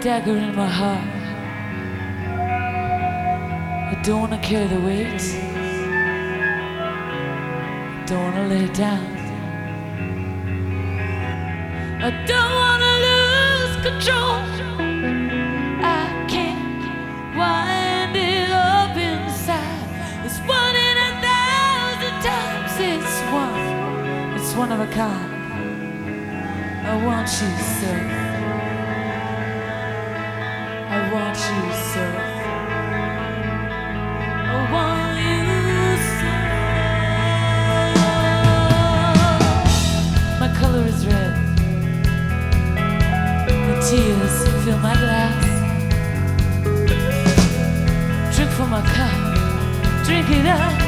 dagger in my heart. I don't wanna carry the weight. I don't wanna lay it down. I don't wanna lose control. I can't wind it up inside. It's 1 in 1,000 times. It's one of a kind. I want you so. I want you so. I want you so. My color is red. The tears fill my glass. Drink from my cup. Drink it up.